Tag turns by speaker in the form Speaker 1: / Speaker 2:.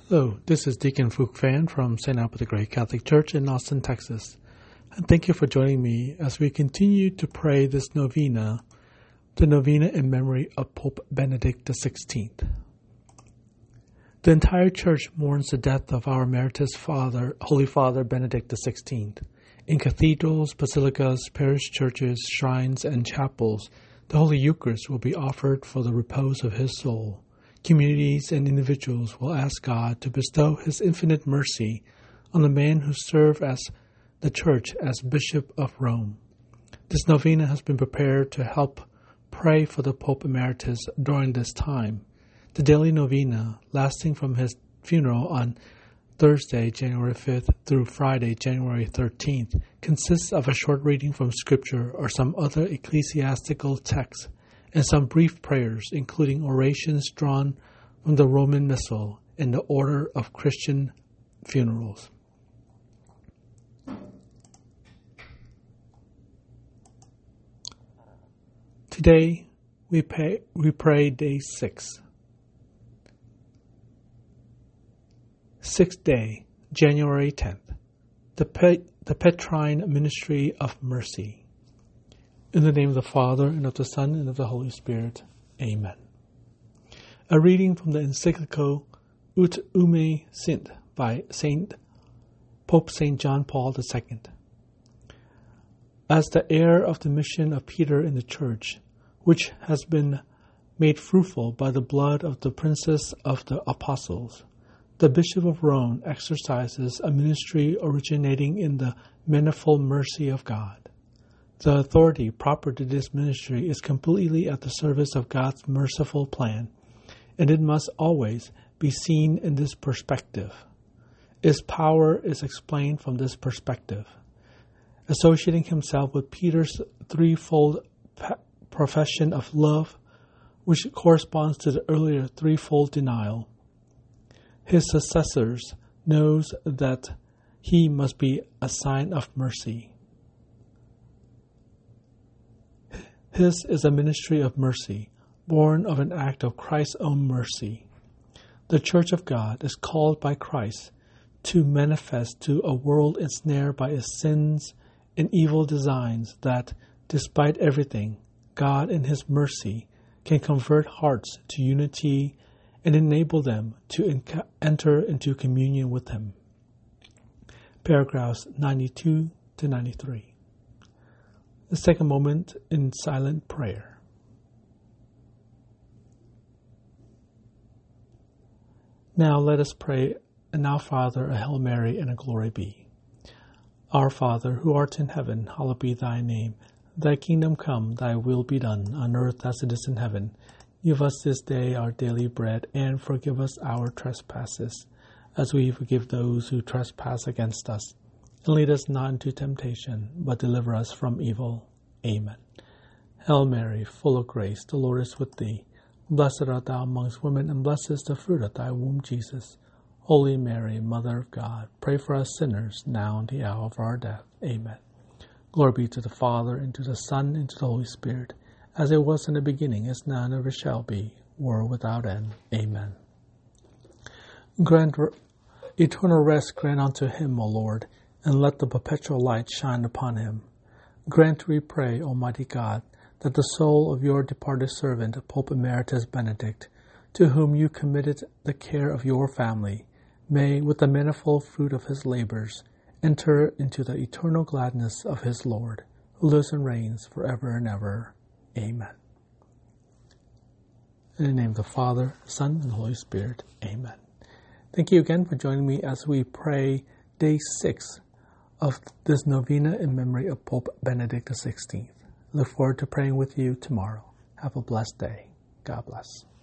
Speaker 1: Hello, this is Deacon Phuc Phan from St. Albert the Great Catholic Church in Austin, Texas. And thank you for joining me as we continue to pray this novena, the novena in memory of Pope Benedict XVI. The entire Church mourns the death of our emeritus Father, Holy Father Benedict XVI. In cathedrals, basilicas, parish churches, shrines, and chapels, the Holy Eucharist will be offered for the repose of his soul. Communities and individuals will ask God to bestow His infinite mercy on the man who served as the Church as Bishop of Rome. This novena has been prepared to help pray for the Pope Emeritus during this time. The daily novena, lasting from his funeral on Thursday, January 5th through Friday, January 13th, consists of a short reading from Scripture or some other ecclesiastical text, and some brief prayers, including orations drawn from the Roman Missal in the order of Christian funerals. Today, we pray day 6. Sixth day, January 10th, the Petrine Ministry of Mercy. In the name of the Father, and of the Son, and of the Holy Spirit. Amen. A reading from the encyclical Ut Ume Sint by Pope St. John Paul II. As the heir of the mission of Peter in the Church, which has been made fruitful by the blood of the princes of the apostles, the Bishop of Rome exercises a ministry originating in the manifold mercy of God. The authority proper to this ministry is completely at the service of God's merciful plan, and it must always be seen in this perspective. Its power is explained from this perspective. Associating himself with Peter's threefold profession of love, which corresponds to the earlier threefold denial, his successors knows that he must be a sign of mercy. His is a ministry of mercy, born of an act of Christ's own mercy. The Church of God is called by Christ to manifest to a world ensnared by its sins and evil designs that, despite everything, God in His mercy can convert hearts to unity and enable them to enter into communion with Him. Paragraphs 92 to 93. Let's take a moment in silent prayer. Now let us pray an Our Father, a Hail Mary, and a Glory be. Our Father, who art in heaven, hallowed be thy name. Thy kingdom come, thy will be done, on earth as it is in heaven. Give us this day our daily bread, and forgive us our trespasses, as we forgive those who trespass against us. And lead us not into temptation, but deliver us from evil. Amen. Hail Mary, full of grace, the Lord is with thee. Blessed art thou amongst women, and blessed is the fruit of thy womb, Jesus. Holy Mary, Mother of God, pray for us sinners, now and the hour of our death. Amen. Glory be to the Father, and to the Son, and to the Holy Spirit, as it was in the beginning, is now, and ever shall be, world without end. Amen. Eternal rest grant unto him, O Lord, and let the perpetual light shine upon him. Grant, we pray, Almighty God, that the soul of your departed servant, Pope Emeritus Benedict, to whom you committed the care of your family, may, with the manifold fruit of his labors, enter into the eternal gladness of his Lord, who lives and reigns forever and ever. Amen. In the name of the Father, Son, and Holy Spirit. Amen. Thank you again for joining me as we pray day 6 of this novena in memory of Pope Benedict XVI. Look forward to praying with you tomorrow. Have a blessed day. God bless.